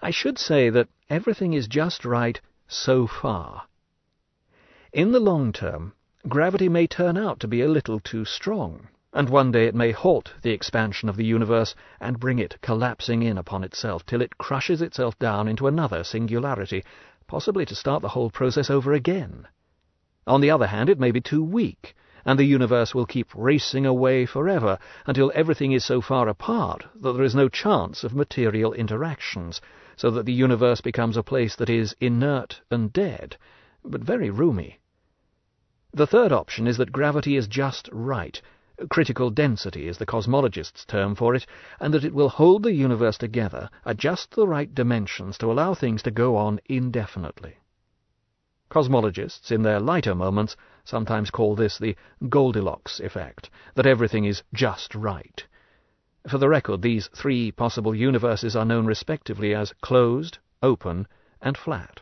I should say that everything is just right so far. In the long term, gravity may turn out to be a little too strong, and one day it may halt the expansion of the universe and bring it collapsing in upon itself till it crushes itself down into another singularity, possibly to start the whole process over again. On the other hand, it may be too weak, and the universe will keep racing away forever until everything is so far apart that there is no chance of material interactions, so that the universe becomes a place that is inert and dead, but very roomy. The third option is that gravity is just right. Critical density is the cosmologist's term for it, and that it will hold the universe together at just the right dimensions to allow things to go on indefinitely. Cosmologists, in their lighter moments, sometimes call this the Goldilocks effect, that everything is just right. For the record, these three possible universes are known respectively as closed, open, and flat.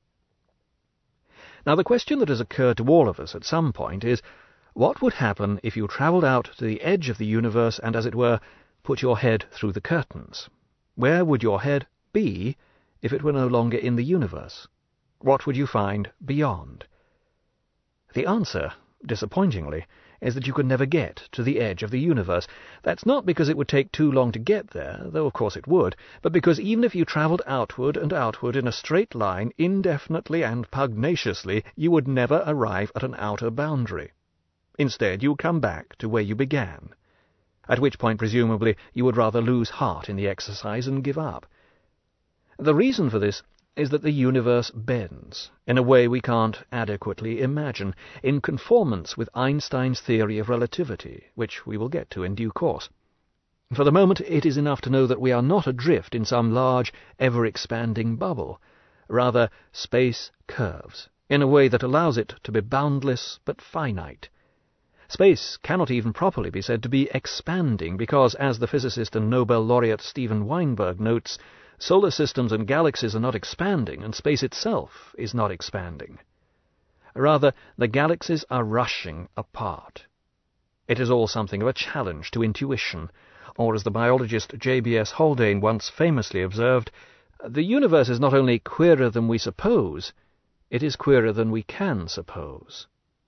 Now, the question that has occurred to all of us at some point is, what would happen if you travelled out to the edge of the universe and, as it were, put your head through the curtains? Where would your head be if it were no longer in the universe? What would you find beyond? The answer, disappointingly, is that you could never get to the edge of the universe. That's not because it would take too long to get there, though of course it would, but because even if you travelled outward and outward in a straight line indefinitely and pugnaciously, you would never arrive at an outer boundary. Instead, you would come back to where you began, at which point presumably you would rather lose heart in the exercise and give up. The reason for this is that the universe bends, in a way we can't adequately imagine, in conformance with Einstein's theory of relativity, which we will get to in due course. For the moment, it is enough to know that we are not adrift in some large, ever-expanding bubble. Rather, space curves, in a way that allows it to be boundless but finite. Space cannot even properly be said to be expanding, because, as the physicist and Nobel laureate Steven Weinberg notes, solar systems and galaxies are not expanding, and space itself is not expanding. Rather, the galaxies are rushing apart. It is all something of a challenge to intuition, or as the biologist J.B.S. Haldane once famously observed, the universe is not only queerer than we suppose, it is queerer than we can suppose.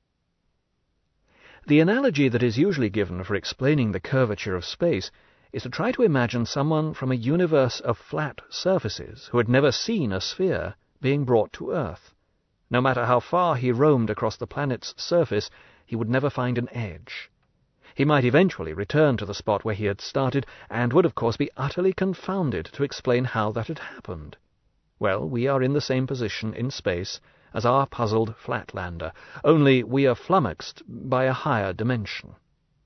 The analogy that is usually given for explaining the curvature of space is to try to imagine someone from a universe of flat surfaces who had never seen a sphere being brought to Earth. No matter how far he roamed across the planet's surface, he would never find an edge. He might eventually return to the spot where he had started, and would of course be utterly confounded to explain how that had happened. Well, we are in the same position in space as our puzzled flatlander, only we are flummoxed by a higher dimension.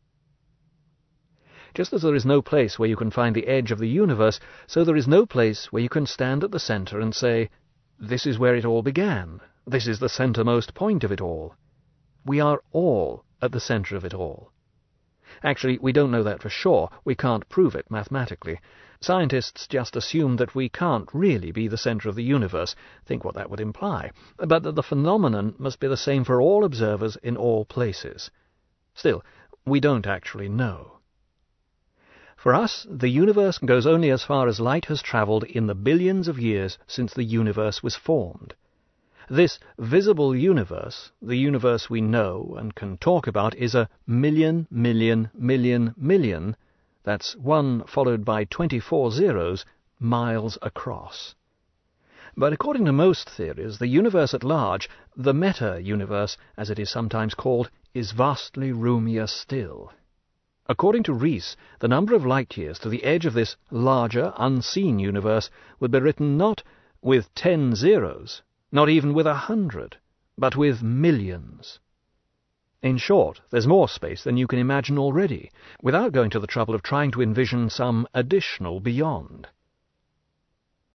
Just as there is no place where you can find the edge of the universe, so there is no place where you can stand at the centre and say, "This is where it all began. This is the centremost point of it all." We are all at the centre of it all. Actually, we don't know that for sure. We can't prove it mathematically. Scientists just assume that we can't really be the centre of the universe. Think what that would imply. But that the phenomenon must be the same for all observers in all places. Still, we don't actually know. For us, the universe goes only as far as light has travelled in the billions of years since the universe was formed. This visible universe, the universe we know and can talk about, is a million, that's 1 followed by 24 zeros, miles across. But according to most theories, the universe at large, the meta-universe, as it is sometimes called, is vastly roomier still. According to Rees, the number of light-years to the edge of this larger, unseen universe would be written not with 10 zeros, not even with 100, but with millions. In short, there's more space than you can imagine already, without going to the trouble of trying to envision some additional beyond.